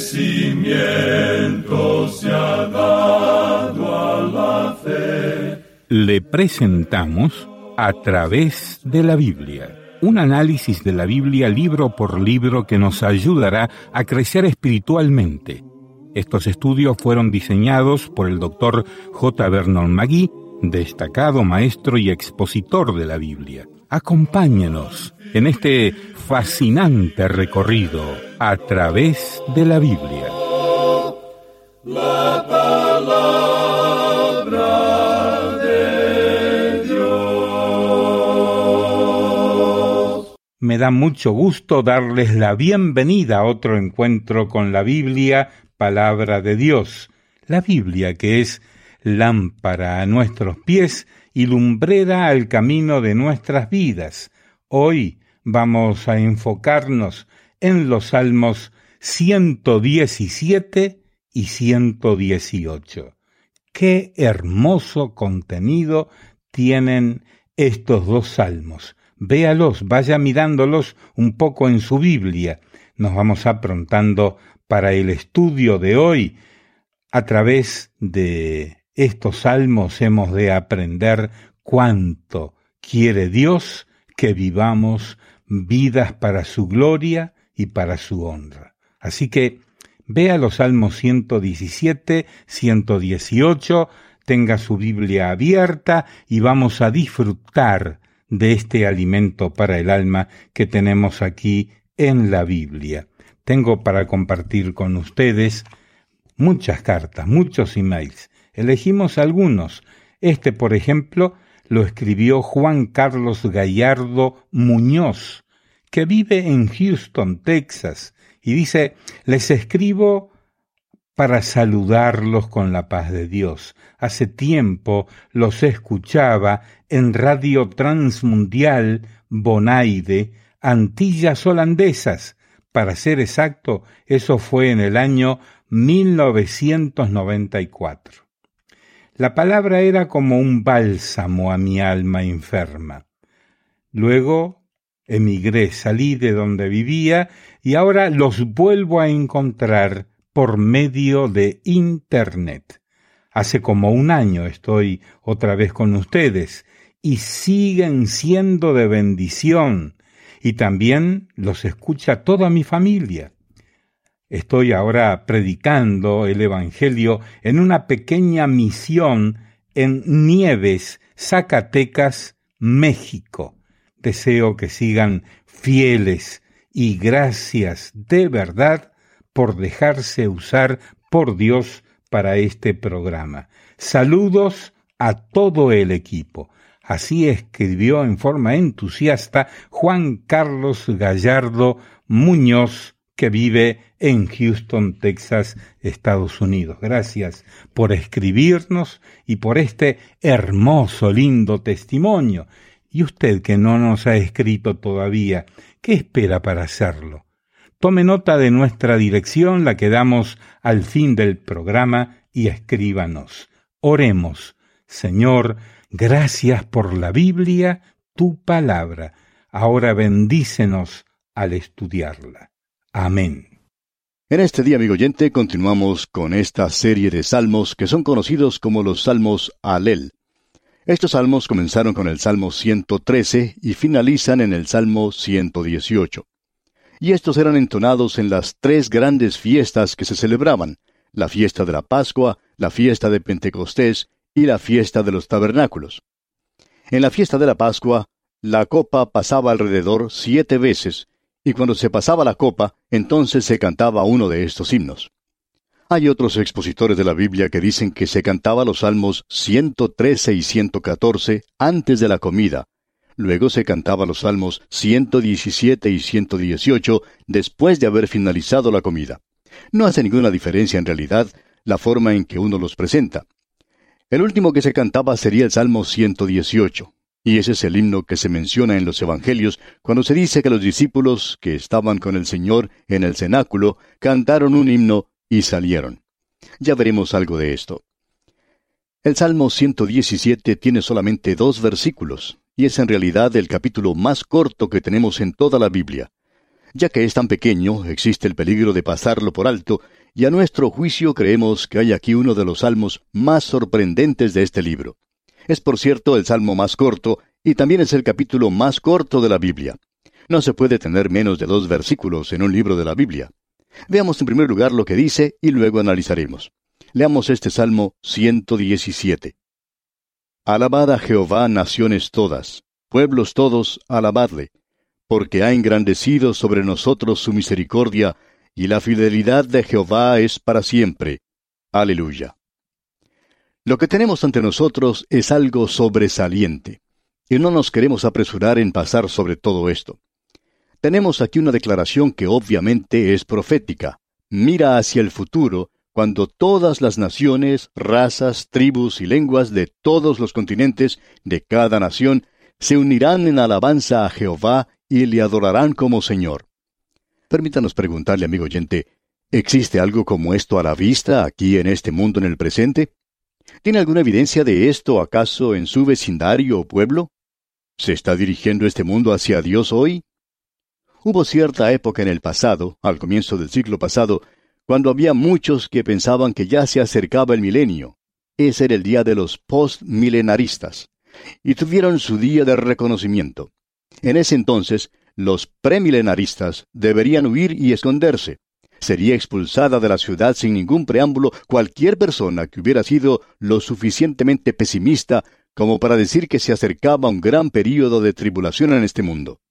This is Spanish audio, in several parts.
crecimiento se ha dado a la fe. Le presentamos A través de la Biblia, un análisis de la Biblia libro por libro que nos ayudará a crecer espiritualmente. Estos estudios fueron diseñados por el Dr. J. Vernon McGee, destacado maestro y expositor de la Biblia. Acompáñenos en este fascinante recorrido a través de la Biblia. La palabra de Dios. Me da mucho gusto darles la bienvenida a otro encuentro con la Biblia, palabra de Dios. La Biblia, que es lámpara a nuestros pies y lumbrera al camino de nuestras vidas. Hoy vamos a enfocarnos en los Salmos 117 y 118. Qué hermoso contenido tienen estos dos salmos. Véalos, vaya mirándolos un poco en su Biblia. Nos vamos aprontando para el estudio de hoy. A través de estos salmos hemos de aprender cuánto quiere Dios que vivamos vidas para su gloria y para su honra. Así que vea los Salmos 117, 118, tenga su Biblia abierta y vamos a disfrutar de este alimento para el alma que tenemos aquí en la Biblia. Tengo para compartir con ustedes muchas cartas, muchos emails. Elegimos algunos. Este, por ejemplo, lo escribió Juan Carlos Gallardo Muñoz, que vive en Houston, Texas, y dice: les escribo para saludarlos con la paz de Dios. Hace tiempo los escuchaba en Radio Transmundial Bonaire, Antillas Holandesas. Para ser exacto, eso fue en el año 1994. La palabra era como un bálsamo a mi alma enferma. Luego emigré, salí de donde vivía y ahora los vuelvo a encontrar por medio de Internet. Hace como un año estoy otra vez con ustedes y siguen siendo de bendición, y también los escucha toda mi familia. Estoy ahora predicando el Evangelio en una pequeña misión en Nieves, Zacatecas, México. Deseo que sigan fieles y gracias de verdad por dejarse usar por Dios para este programa. Saludos a todo el equipo. Así escribió en forma entusiasta Juan Carlos Gallardo Muñoz, que vive en Houston, Texas, Estados Unidos. Gracias por escribirnos y por este hermoso, lindo testimonio. Y usted que no nos ha escrito todavía, ¿qué espera para hacerlo? Tome nota de nuestra dirección, la que damos al fin del programa, y escríbanos. Oremos. Señor, gracias por la Biblia, tu palabra. Ahora bendícenos al estudiarla. Amén. En este día, amigo oyente, continuamos con esta serie de salmos que son conocidos como los Salmos Alel. Estos salmos comenzaron con el Salmo 113 y finalizan en el Salmo 118. Y estos eran entonados en las tres grandes fiestas que se celebraban: la fiesta de la Pascua, la fiesta de Pentecostés y la fiesta de los tabernáculos. En la fiesta de la Pascua, la copa pasaba alrededor 7 veces, y cuando se pasaba la copa, entonces se cantaba uno de estos himnos. Hay otros expositores de la Biblia que dicen que se cantaba los Salmos 113 y 114 antes de la comida. Luego se cantaba los Salmos 117 y 118 después de haber finalizado la comida. No hace ninguna diferencia en realidad la forma en que uno los presenta. El último que se cantaba sería el Salmo 118. Y ese es el himno que se menciona en los Evangelios cuando se dice que los discípulos que estaban con el Señor en el cenáculo cantaron un himno y salieron. Ya veremos algo de esto. El Salmo 117 tiene solamente 2 versículos, y es en realidad el capítulo más corto que tenemos en toda la Biblia. Ya que es tan pequeño, existe el peligro de pasarlo por alto, y a nuestro juicio creemos que hay aquí uno de los salmos más sorprendentes de este libro. Es, por cierto, el salmo más corto, y también es el capítulo más corto de la Biblia. No se puede tener menos de 2 versículos en un libro de la Biblia. Veamos en primer lugar lo que dice y luego analizaremos. Leamos este Salmo 117. Alabad a Jehová, naciones todas, pueblos todos, alabadle, porque ha engrandecido sobre nosotros su misericordia, y la fidelidad de Jehová es para siempre. Aleluya. Lo que tenemos ante nosotros es algo sobresaliente, y no nos queremos apresurar en pasar sobre todo esto. Tenemos aquí una declaración que obviamente es profética. Mira hacia el futuro, cuando todas las naciones, razas, tribus y lenguas de todos los continentes, de cada nación, se unirán en alabanza a Jehová y le adorarán como Señor. Permítanos preguntarle, amigo oyente, ¿existe algo como esto a la vista aquí en este mundo en el presente? ¿Tiene alguna evidencia de esto acaso en su vecindario o pueblo? ¿Se está dirigiendo este mundo hacia Dios hoy? Hubo cierta época en el pasado, al comienzo del siglo pasado, cuando había muchos que pensaban que ya se acercaba el milenio. Ese era el día de los postmilenaristas, y tuvieron su día de reconocimiento. En ese entonces, los premilenaristas deberían huir y esconderse. Sería expulsada de la ciudad sin ningún preámbulo cualquier persona que hubiera sido lo suficientemente pesimista como para decir que se acercaba un gran período de tribulación en este mundo.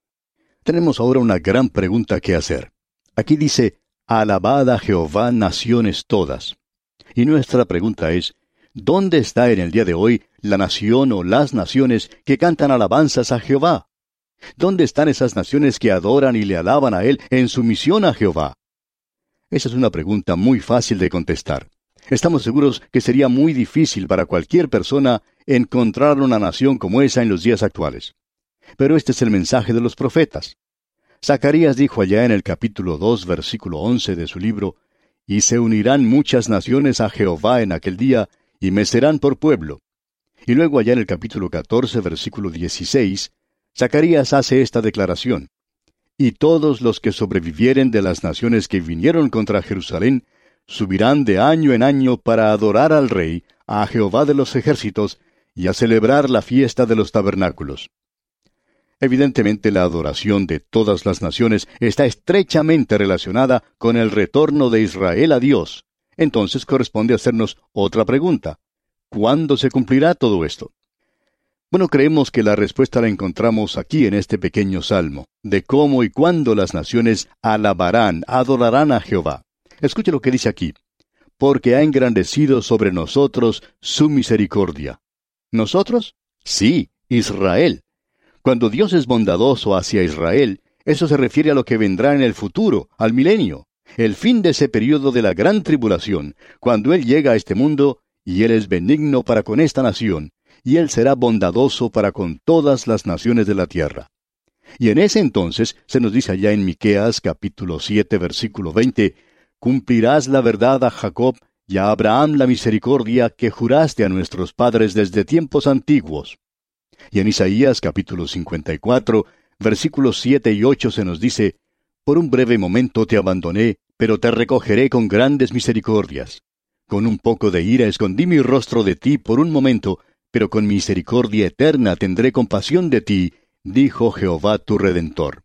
Tenemos ahora una gran pregunta que hacer. Aquí dice, alabad a Jehová, naciones todas. Y nuestra pregunta es, ¿dónde está en el día de hoy la nación o las naciones que cantan alabanzas a Jehová? ¿Dónde están esas naciones que adoran y le alaban a Él en sumisión a Jehová? Esa es una pregunta muy fácil de contestar. Estamos seguros que sería muy difícil para cualquier persona encontrar una nación como esa en los días actuales. Pero este es el mensaje de los profetas. Zacarías dijo allá en el capítulo 2, versículo 11 de su libro, «Y se unirán muchas naciones a Jehová en aquel día, y me serán por pueblo». Y luego allá en el capítulo 14, versículo 16, Zacarías hace esta declaración, «Y todos los que sobrevivieren de las naciones que vinieron contra Jerusalén, subirán de año en año para adorar al Rey, a Jehová de los ejércitos, y a celebrar la fiesta de los tabernáculos». Evidentemente la adoración de todas las naciones está estrechamente relacionada con el retorno de Israel a Dios. Entonces corresponde hacernos otra pregunta. ¿Cuándo se cumplirá todo esto? Bueno, creemos que la respuesta la encontramos aquí en este pequeño salmo, de cómo y cuándo las naciones alabarán, adorarán a Jehová. Escuche lo que dice aquí. Porque ha engrandecido sobre nosotros su misericordia. ¿Nosotros? Sí, Israel. Cuando Dios es bondadoso hacia Israel, eso se refiere a lo que vendrá en el futuro, al milenio, el fin de ese período de la gran tribulación, cuando Él llega a este mundo, y Él es benigno para con esta nación, y Él será bondadoso para con todas las naciones de la tierra. Y en ese entonces, se nos dice allá en Miqueas capítulo 7, versículo 20, «Cumplirás la verdad a Jacob, y a Abraham la misericordia que juraste a nuestros padres desde tiempos antiguos». Y en Isaías capítulo 54, versículos 7 y 8 se nos dice, «Por un breve momento te abandoné, pero te recogeré con grandes misericordias. Con un poco de ira escondí mi rostro de ti por un momento, pero con misericordia eterna tendré compasión de ti, dijo Jehová tu Redentor».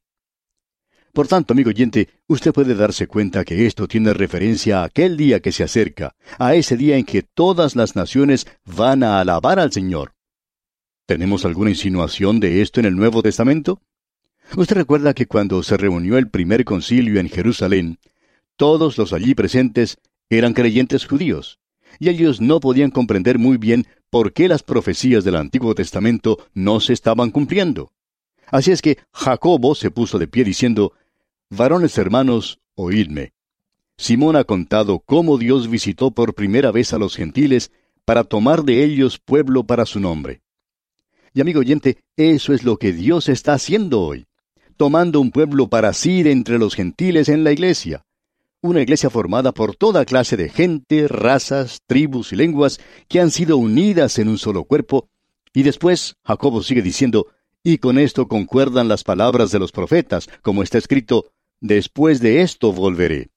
Por tanto, amigo oyente, usted puede darse cuenta que esto tiene referencia a aquel día que se acerca, a ese día en que todas las naciones van a alabar al Señor. ¿Tenemos alguna insinuación de esto en el Nuevo Testamento? Usted recuerda que cuando se reunió el primer concilio en Jerusalén, todos los allí presentes eran creyentes judíos, y ellos no podían comprender muy bien por qué las profecías del Antiguo Testamento no se estaban cumpliendo. Así es que Jacobo se puso de pie diciendo, «Varones hermanos, oídme. Simón ha contado cómo Dios visitó por primera vez a los gentiles para tomar de ellos pueblo para su nombre». Y amigo oyente, eso es lo que Dios está haciendo hoy, tomando un pueblo para sí de entre los gentiles en la iglesia. Una iglesia formada por toda clase de gente, razas, tribus y lenguas que han sido unidas en un solo cuerpo. Y después, Jacobo sigue diciendo, y con esto concuerdan las palabras de los profetas, como está escrito, «Después de esto volveré».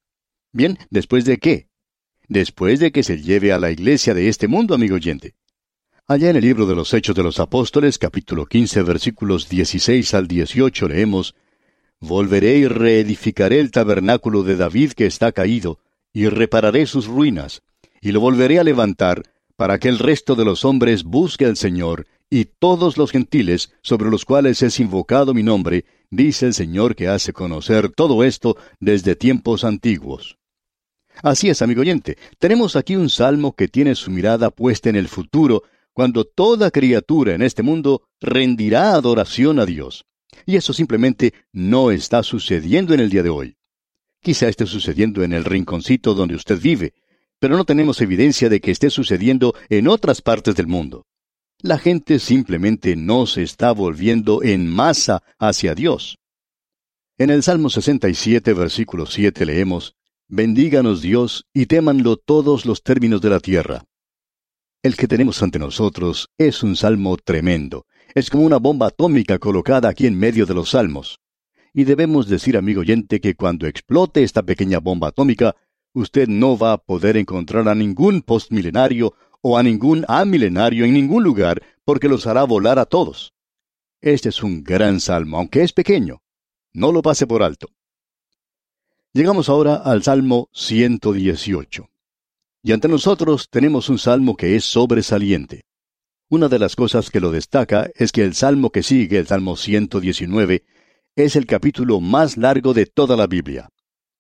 Bien, ¿después de qué? Después de que se lleve a la iglesia de este mundo, amigo oyente. Allá en el libro de los Hechos de los Apóstoles, capítulo 15, versículos 16 al 18, leemos: Volveré y reedificaré el tabernáculo de David que está caído, y repararé sus ruinas, y lo volveré a levantar, para que el resto de los hombres busque al Señor, y todos los gentiles, sobre los cuales es invocado mi nombre, dice el Señor que hace conocer todo esto desde tiempos antiguos. Así es, amigo oyente, tenemos aquí un salmo que tiene su mirada puesta en el futuro, cuando toda criatura en este mundo rendirá adoración a Dios. Y eso simplemente no está sucediendo en el día de hoy. Quizá esté sucediendo en el rinconcito donde usted vive, pero no tenemos evidencia de que esté sucediendo en otras partes del mundo. La gente simplemente no se está volviendo en masa hacia Dios. En el Salmo 67, versículo 7 leemos: Bendíganos Dios y témanlo todos los términos de la tierra. El que tenemos ante nosotros es un salmo tremendo. Es como una bomba atómica colocada aquí en medio de los salmos. Y debemos decir, amigo oyente, que cuando explote esta pequeña bomba atómica, usted no va a poder encontrar a ningún postmilenario o a ningún amilenario en ningún lugar, porque los hará volar a todos. Este es un gran salmo, aunque es pequeño. No lo pase por alto. Llegamos ahora al Salmo 118. Y ante nosotros tenemos un salmo que es sobresaliente. Una de las cosas que lo destaca es que el salmo que sigue, el Salmo 119, es el capítulo más largo de toda la Biblia.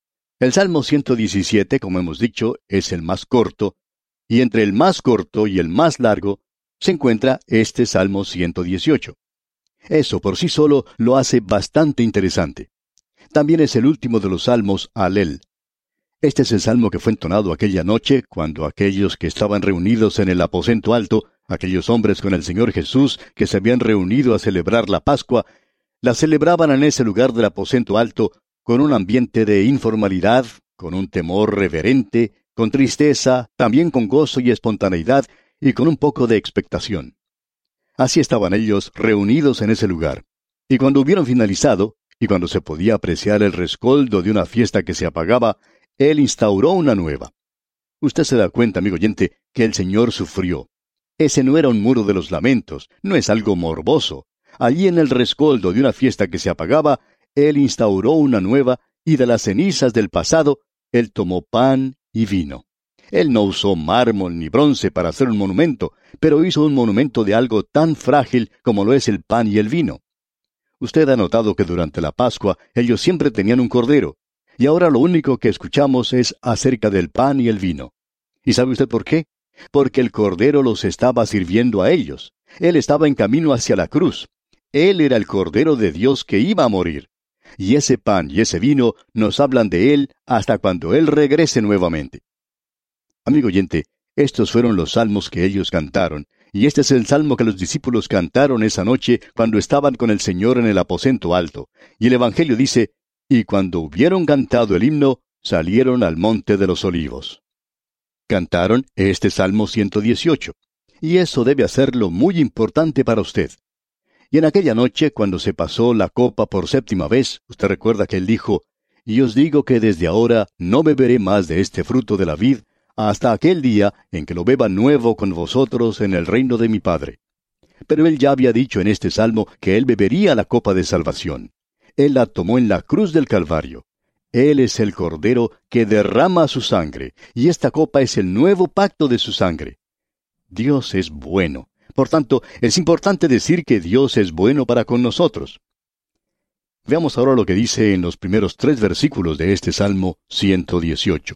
El Salmo 117, como hemos dicho, es el más corto, y entre el más corto y el más largo se encuentra este Salmo 118. Eso por sí solo lo hace bastante interesante. También es el último de los salmos Alel. Este es el salmo que fue entonado aquella noche cuando aquellos que estaban reunidos en el aposento alto, aquellos hombres con el Señor Jesús que se habían reunido a celebrar la Pascua, la celebraban en ese lugar del aposento alto con un ambiente de informalidad, con un temor reverente, con tristeza, también con gozo y espontaneidad y con un poco de expectación. Así estaban ellos reunidos en ese lugar. Y cuando hubieron finalizado, y cuando se podía apreciar el rescoldo de una fiesta que se apagaba, Él instauró una nueva. Usted se da cuenta, amigo oyente, que el Señor sufrió. Ese no era un muro de los lamentos, no es algo morboso. Allí en el rescoldo de una fiesta que se apagaba, Él instauró una nueva, y de las cenizas del pasado, Él tomó pan y vino. Él no usó mármol ni bronce para hacer un monumento, pero hizo un monumento de algo tan frágil como lo es el pan y el vino. Usted ha notado que durante la Pascua ellos siempre tenían un cordero, y ahora lo único que escuchamos es acerca del pan y el vino. ¿Y sabe usted por qué? Porque el cordero los estaba sirviendo a ellos. Él estaba en camino hacia la cruz. Él era el cordero de Dios que iba a morir. Y ese pan y ese vino nos hablan de Él hasta cuando Él regrese nuevamente. Amigo oyente, estos fueron los salmos que ellos cantaron, y este es el salmo que los discípulos cantaron esa noche cuando estaban con el Señor en el aposento alto. Y el Evangelio dice: y cuando hubieron cantado el himno, salieron al monte de los olivos. Cantaron este Salmo 118, y eso debe hacerlo muy importante para usted. Y en aquella noche, cuando se pasó la copa por séptima vez, usted recuerda que él dijo: y os digo que desde ahora no beberé más de este fruto de la vid, hasta aquel día en que lo beba nuevo con vosotros en el reino de mi Padre. Pero él ya había dicho en este salmo que él bebería la copa de salvación. Él la tomó en la cruz del Calvario. Él es el Cordero que derrama su sangre, y esta copa es el nuevo pacto de su sangre. Dios es bueno. Por tanto, es importante decir que Dios es bueno para con nosotros. Veamos ahora lo que dice en los primeros 3 versículos de este Salmo 118.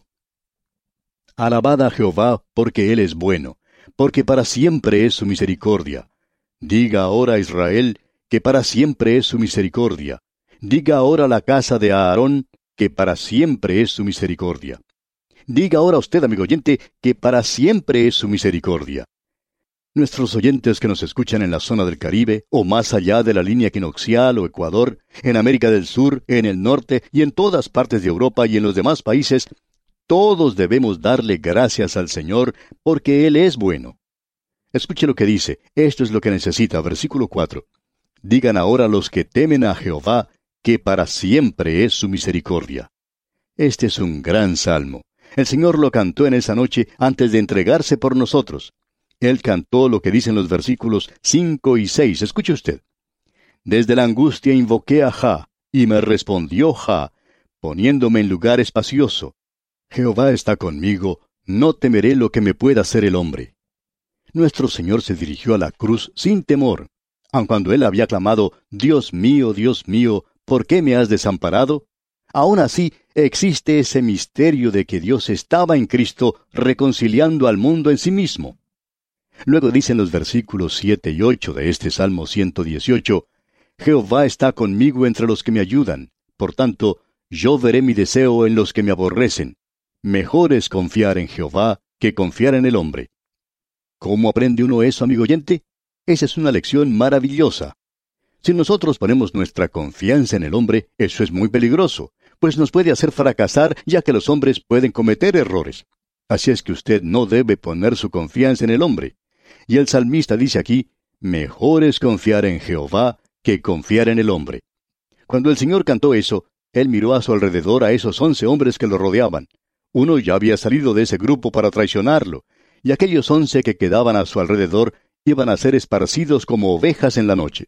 Alabad a Jehová, porque Él es bueno, porque para siempre es su misericordia. Diga ahora Israel, que para siempre es su misericordia. Diga ahora la casa de Aarón, que para siempre es su misericordia. Diga ahora usted, amigo oyente, que para siempre es su misericordia. Nuestros oyentes que nos escuchan en la zona del Caribe, o más allá de la línea equinoccial o Ecuador, en América del Sur, en el norte y en todas partes de Europa y en los demás países, todos debemos darle gracias al Señor porque Él es bueno. Escuche lo que dice, esto es lo que necesita, versículo 4. Digan ahora los que temen a Jehová, que para siempre es su misericordia. Este es un gran salmo. El Señor lo cantó en esa noche antes de entregarse por nosotros. Él cantó lo que dicen los versículos 5 y 6. Escuche usted. Desde la angustia invoqué a Jah, y me respondió Jah, poniéndome en lugar espacioso. Jehová está conmigo, no temeré lo que me pueda hacer el hombre. Nuestro Señor se dirigió a la cruz sin temor, aun cuando Él había clamado, Dios mío, ¿por qué me has desamparado? Aún así, existe ese misterio de que Dios estaba en Cristo reconciliando al mundo en sí mismo. Luego dicen los versículos 7 y 8 de este Salmo 118, Jehová está conmigo entre los que me ayudan, por tanto, yo veré mi deseo en los que me aborrecen. Mejor es confiar en Jehová que confiar en el hombre. ¿Cómo aprende uno eso, amigo oyente? Esa es una lección maravillosa. Si nosotros ponemos nuestra confianza en el hombre, eso es muy peligroso, pues nos puede hacer fracasar, ya que los hombres pueden cometer errores. Así es que usted no debe poner su confianza en el hombre. Y el salmista dice aquí, mejor es confiar en Jehová que confiar en el hombre. Cuando el Señor cantó eso, Él miró a su alrededor a esos 11 hombres que lo rodeaban. Uno ya había salido de ese grupo para traicionarlo, y aquellos 11 que quedaban a su alrededor iban a ser esparcidos como ovejas en la noche.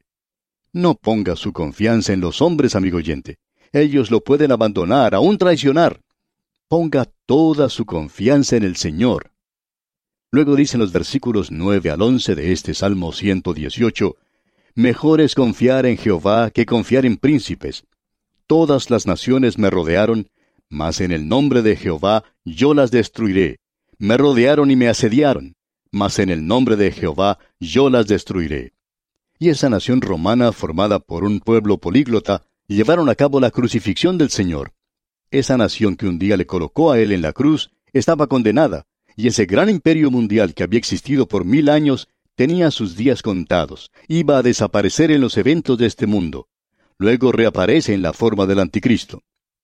No ponga su confianza en los hombres, amigo oyente. Ellos lo pueden abandonar, aún traicionar. Ponga toda su confianza en el Señor. Luego dicen los versículos 9 al 11 de este Salmo 118, mejor es confiar en Jehová que confiar en príncipes. Todas las naciones me rodearon, mas en el nombre de Jehová yo las destruiré. Me rodearon y me asediaron, mas en el nombre de Jehová yo las destruiré. Y esa nación romana, formada por un pueblo políglota, llevaron a cabo la crucifixión del Señor. Esa nación que un día le colocó a Él en la cruz, estaba condenada, y ese gran imperio mundial que había existido por 1000 años, tenía sus días contados, iba a desaparecer en los eventos de este mundo. Luego reaparece en la forma del anticristo.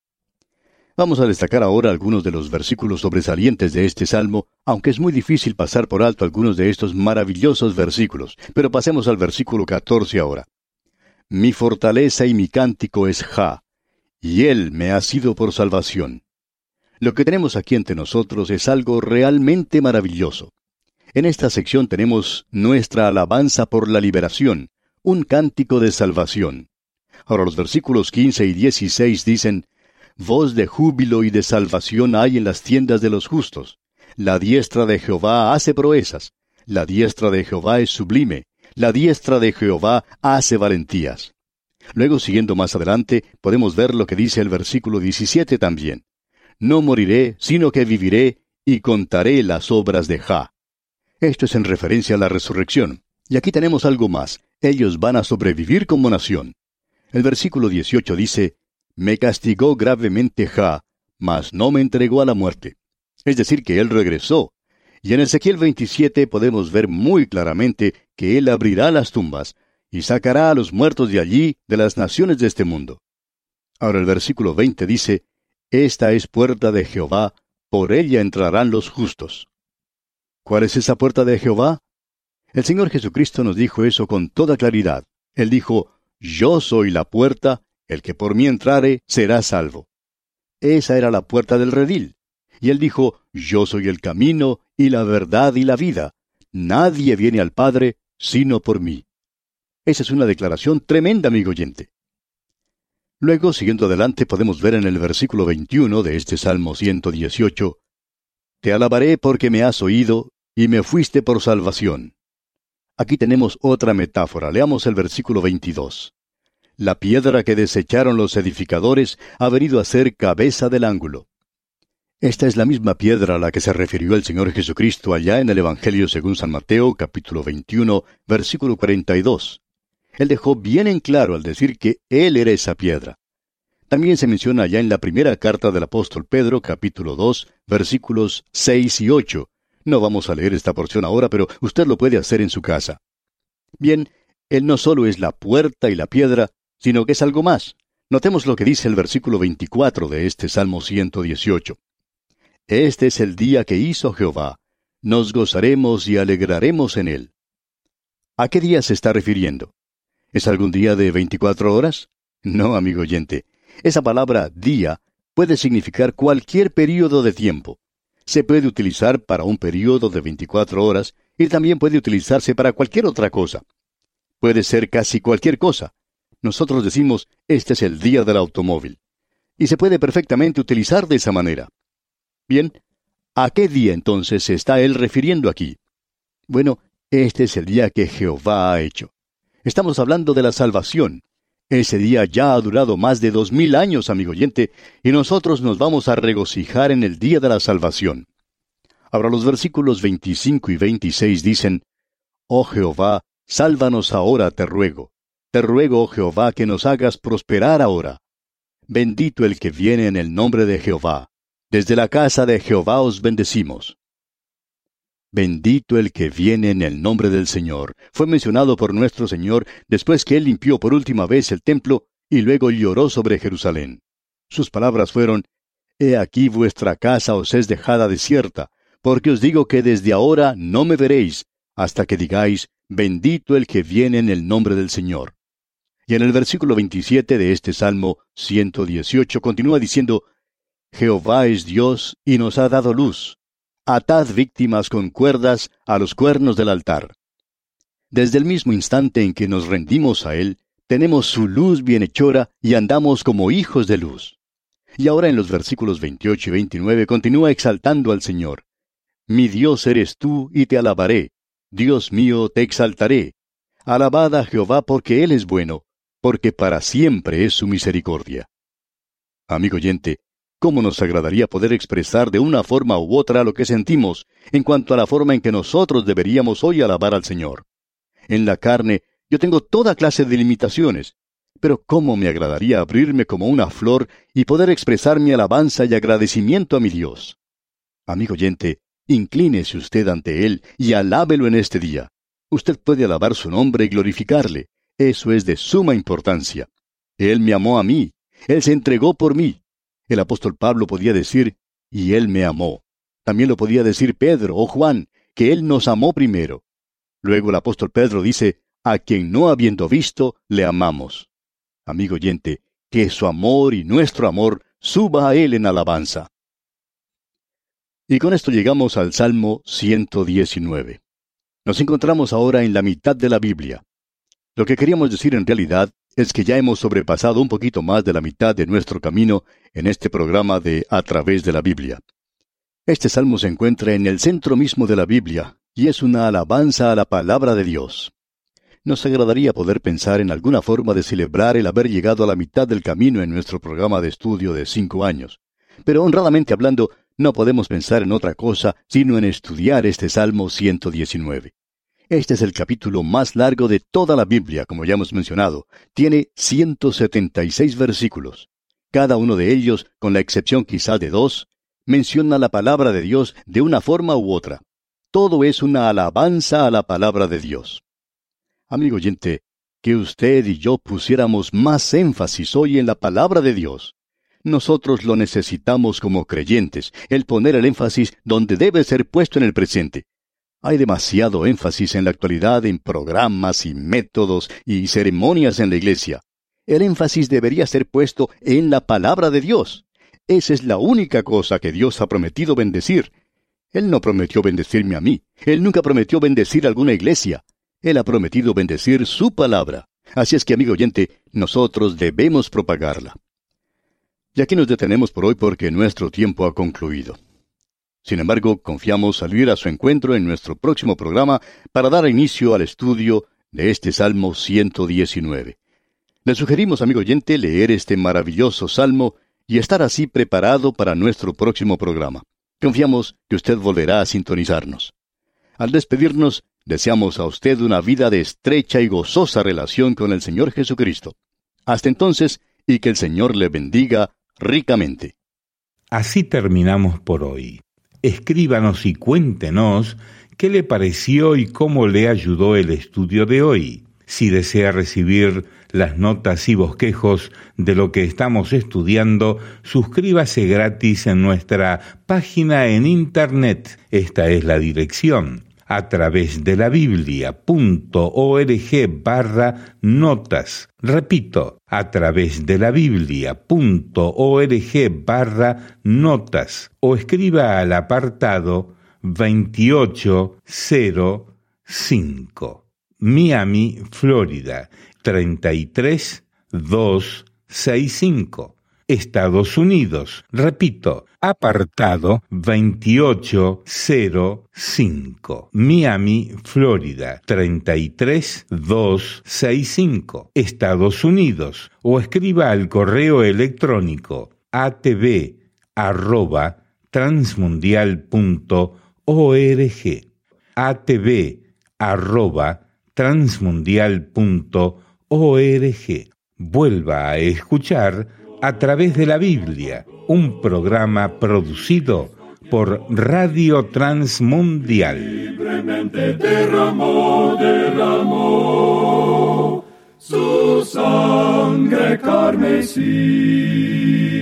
Vamos a destacar ahora algunos de los versículos sobresalientes de este salmo, aunque es muy difícil pasar por alto algunos de estos maravillosos versículos. Pero pasemos al versículo 14 ahora. Mi fortaleza y mi cántico es Jah, y Él me ha sido por salvación. Lo que tenemos aquí ante nosotros es algo realmente maravilloso. En esta sección tenemos nuestra alabanza por la liberación, un cántico de salvación. Ahora los versículos 15 y 16 dicen, voz de júbilo y de salvación hay en las tiendas de los justos. La diestra de Jehová hace proezas. La diestra de Jehová es sublime. La diestra de Jehová hace valentías. Luego, siguiendo más adelante, podemos ver lo que dice el versículo 17 también. No moriré, sino que viviré, y contaré las obras de Jah. Esto es en referencia a la resurrección. Y aquí tenemos algo más. Ellos van a sobrevivir como nación. El versículo 18 dice, me castigó gravemente Jah, mas no me entregó a la muerte. Es decir, que Él regresó. Y en Ezequiel 27 podemos ver muy claramente que Él abrirá las tumbas y sacará a los muertos de allí, de las naciones de este mundo. Ahora el versículo 20 dice, esta es puerta de Jehová, por ella entrarán los justos. ¿Cuál es esa puerta de Jehová? El Señor Jesucristo nos dijo eso con toda claridad. Él dijo, yo soy la puerta, el que por mí entrare será salvo. Esa era la puerta del redil. Y Él dijo, yo soy el camino, y la verdad, y la vida. Nadie viene al Padre, sino por mí. Esa es una declaración tremenda, amigo oyente. Luego, siguiendo adelante, podemos ver en el versículo 21 de este Salmo 118, te alabaré porque me has oído, y me fuiste por salvación. Aquí tenemos otra metáfora. Leamos el versículo 22. La piedra que desecharon los edificadores ha venido a ser cabeza del ángulo. Esta es la misma piedra a la que se refirió el Señor Jesucristo allá en el Evangelio según San Mateo, capítulo 21, versículo 42. Él dejó bien en claro al decir que Él era esa piedra. También se menciona allá en la primera carta del apóstol Pedro, capítulo 2, versículos 6 y 8. No vamos a leer esta porción ahora, pero usted lo puede hacer en su casa. Bien, Él no solo es la puerta y la piedra, sino que es algo más. Notemos lo que dice el versículo 24 de este Salmo 118. Este es el día que hizo Jehová. Nos gozaremos y alegraremos en él. ¿A qué día se está refiriendo? ¿Es algún día de 24 horas? No, amigo oyente. Esa palabra día puede significar cualquier período de tiempo. Se puede utilizar para un período de 24 horas y también puede utilizarse para cualquier otra cosa. Puede ser casi cualquier cosa. Nosotros decimos, este es el día del automóvil. Y se puede perfectamente utilizar de esa manera. Bien, ¿a qué día entonces se está él refiriendo aquí? Bueno, este es el día que Jehová ha hecho. Estamos hablando de la salvación. Ese día ya ha durado más de 2000 años, amigo oyente, y nosotros nos vamos a regocijar en el día de la salvación. Ahora los versículos 25 y 26 dicen, Oh Jehová, sálvanos ahora, te ruego, oh Jehová, que nos hagas prosperar ahora. Bendito el que viene en el nombre de Jehová. Desde la casa de Jehová os bendecimos. Bendito el que viene en el nombre del Señor. Fue mencionado por nuestro Señor después que Él limpió por última vez el templo y luego lloró sobre Jerusalén. Sus palabras fueron, He aquí vuestra casa os es dejada desierta, porque os digo que desde ahora no me veréis, hasta que digáis, bendito el que viene en el nombre del Señor. Y en el versículo 27 de este Salmo 118 continúa diciendo, Jehová es Dios y nos ha dado luz. Atad víctimas con cuerdas a los cuernos del altar. Desde el mismo instante en que nos rendimos a Él, tenemos su luz bienhechora y andamos como hijos de luz. Y ahora en los versículos 28 y 29 continúa exaltando al Señor. Mi Dios eres tú y te alabaré. Dios mío, te exaltaré. Alabad a Jehová porque Él es bueno, porque para siempre es su misericordia. Amigo oyente, ¿cómo nos agradaría poder expresar de una forma u otra lo que sentimos en cuanto a la forma en que nosotros deberíamos hoy alabar al Señor? En la carne, yo tengo toda clase de limitaciones, pero ¿cómo me agradaría abrirme como una flor y poder expresar mi alabanza y agradecimiento a mi Dios? Amigo oyente, inclínese usted ante Él y alábelo en este día. Usted puede alabar su nombre y glorificarle. Eso es de suma importancia. Él me amó a mí. Él se entregó por mí. El apóstol Pablo podía decir, y Él me amó. También lo podía decir Pedro o Juan, que Él nos amó primero. Luego el apóstol Pedro dice, a quien no habiendo visto, le amamos. Amigo oyente, que su amor y nuestro amor suba a Él en alabanza. Y con esto llegamos al Salmo 119. Nos encontramos ahora en la mitad de la Biblia. Lo que queríamos decir en realidad es que ya hemos sobrepasado un poquito más de la mitad de nuestro camino en este programa de A través de la Biblia. Este salmo se encuentra en el centro mismo de la Biblia y es una alabanza a la palabra de Dios. Nos agradaría poder pensar en alguna forma de celebrar el haber llegado a la mitad del camino en nuestro programa de estudio de 5 años. Pero honradamente hablando, no podemos pensar en otra cosa sino en estudiar este Salmo 119. Este es el capítulo más largo de toda la Biblia, como ya hemos mencionado. Tiene 176 versículos. Cada uno de ellos, con la excepción quizá de 2, menciona la palabra de Dios de una forma u otra. Todo es una alabanza a la palabra de Dios. Amigo oyente, que usted y yo pusiéramos más énfasis hoy en la palabra de Dios. Nosotros lo necesitamos como creyentes, el poner el énfasis donde debe ser puesto en el presente. Hay demasiado énfasis en la actualidad en programas y métodos y ceremonias en la iglesia. El énfasis debería ser puesto en la palabra de Dios. Esa es la única cosa que Dios ha prometido bendecir. Él no prometió bendecirme a mí. Él nunca prometió bendecir a alguna iglesia. Él ha prometido bendecir su palabra. Así es que, amigo oyente, nosotros debemos propagarla. Y aquí nos detenemos por hoy porque nuestro tiempo ha concluido. Sin embargo, confiamos salir a su encuentro en nuestro próximo programa para dar inicio al estudio de este Salmo 119. Le sugerimos, amigo oyente, leer este maravilloso Salmo y estar así preparado para nuestro próximo programa. Confiamos que usted volverá a sintonizarnos. Al despedirnos, deseamos a usted una vida de estrecha y gozosa relación con el Señor Jesucristo. Hasta entonces, y que el Señor le bendiga ricamente. Así terminamos por hoy. Escríbanos y cuéntenos qué le pareció y cómo le ayudó el estudio de hoy. Si desea recibir las notas y bosquejos de lo que estamos estudiando, suscríbase gratis en nuestra página en internet. Esta es la dirección: a través de la Biblia.org/notas. Repito, a través de la Biblia.org/notas o escriba al apartado 2805, Miami, Florida 33265, Estados Unidos. Repito, apartado 2805, Miami, Florida 33265, Estados Unidos. O escriba al correo electrónico atv@transmundial.org, atv@transmundial.org. Vuelva a escuchar A través de la Biblia, un programa producido por Radio Transmundial. Libremente derramó su sangre carmesí.